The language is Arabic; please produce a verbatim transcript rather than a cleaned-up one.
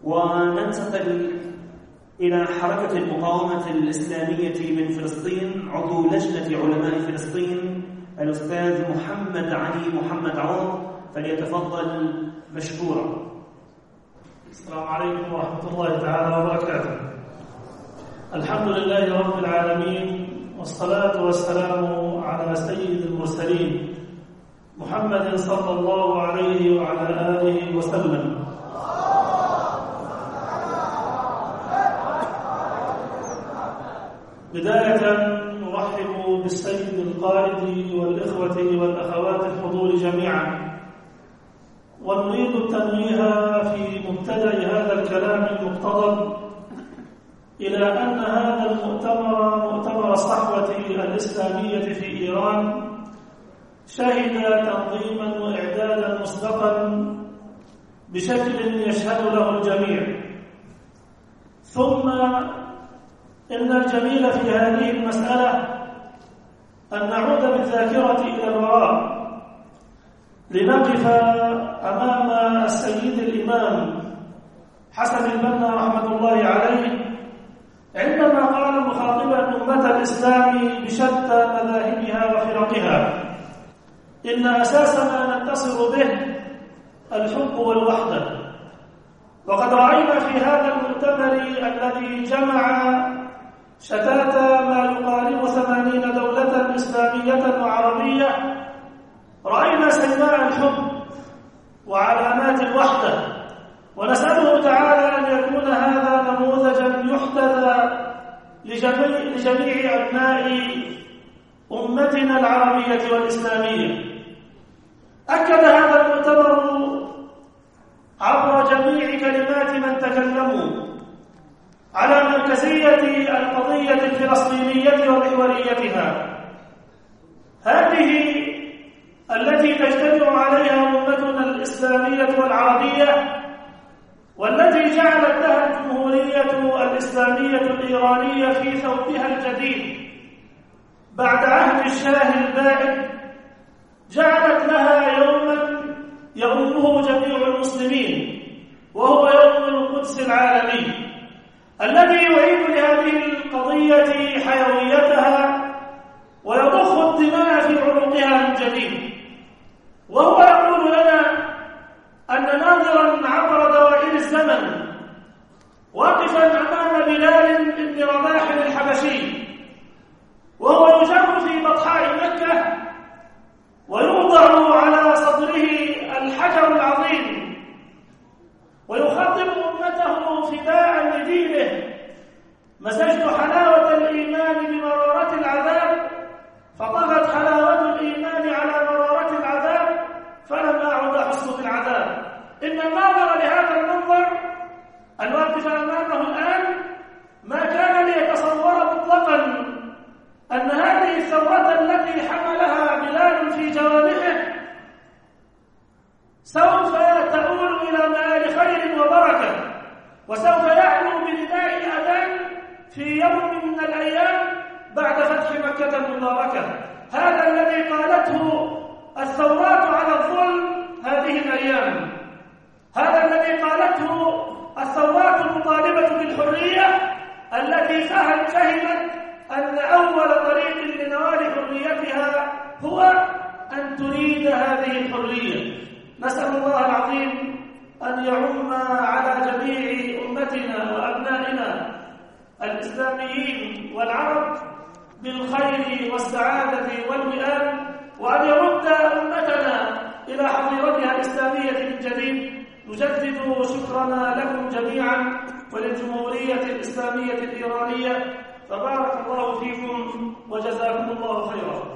وننتقل إلى حركة المقاومة الإسلامية من فلسطين. عضو لجنة علماء فلسطين الأستاذ محمد علي محمد عوض، فليتفضل مشكورا. السلام عليكم ورحمة الله تعالى وبركاته. الحمد لله رب العالمين، والصلاة والسلام على سيد المرسلين محمد صلى الله عليه وعلى آله وسلم. بداية نرحب بالسيد القائد والإخوة والأخوات الحضور جميعا، ونريد التنويه في مبتدأ هذا الكلام المقتضب إلى أن هذا المؤتمر مؤتمر الصحوة الإسلامية في إيران شهد تنظيما وإعدادا مسبقا بشكل يشهد له الجميع. ثم إن الجميل في هذه المسألة أن نعود بالذاكرة إلى الوراء لنقف أمام السيد الإمام حسن البنا رحمة الله عليه عندما قال مخاطبا أمة الإسلام بشتى مذاهبها وفرقها: إن أساس ما نتصل به الحب والوحدة. وقد رأينا في هذا المؤتمر الذي جمع شتات ما يقارب ثمانين دولة إسلامية وعربية، رأينا سماء الحب وعلامات الوحدة، ونسأله تعالى أن يكون هذا نموذجا يحتذى لجميع, لجميع أبناء أمتنا العربية والإسلامية. أكد هذا المؤتمر عبر جميع كلمات من تكلموا على مركزية القضية الفلسطينية ومحوريتها، هذه التي تجتمع عليها أمتنا الإسلامية والعربية، والتي جعلت لها الجمهورية الإسلامية الإيرانية في ثوبها الجديد بعد عهد الشاه البائد، جعلت لها يوما يؤمه جميع المسلمين، وهو يوم القدس العالمي الذي يعيد لهذه القضية حيويتها ويضخ الدماء في عنقها من جديد. وهو يقول لنا أن ناظرا عبر دوائر الزمن واقفا أمام بلال بن رباح الحبشي وهو يجر في بطحاء مكة ويوضع على صدره الحجر العظيم ويخاطب أمته فداء لدينه: مسجت حلاوة الإيمان بمرارة العذاب، فطغت حلاوة الإيمان على مرارة العذاب، فلم أعد أحس بالعذاب. إن الناظر لهذا المنظر الواقف أمامه الآن ما كان ليتصور مطلقا أن هذه الثورة التي حملها بلال في جوانحه سوف تؤول إلى مآل خير وبركة، وسوف يعلو بنداء الأذان في يوم من الأيام بعد فتح مكة المباركة. هذا الذي قالته الثورات على الظلم هذه الأيام، هذا الذي قالته الثورات المطالبة بالحرية التي فهمت أن أول طريق لنوال حريتها هو أن تريد هذه الحرية. نسأل الله العظيم أن يعم على جميع أمتنا وأبنائنا الإسلاميين والعرب بالخير والسعادة والوئام، وأن يرد أمتنا إلى حظيرتها الإسلامية من جديد. نجدد شكرنا لكم جميعا وللجمهورية الإسلامية الإيرانية، فبارك الله فيكم وجزاكم الله خيرا.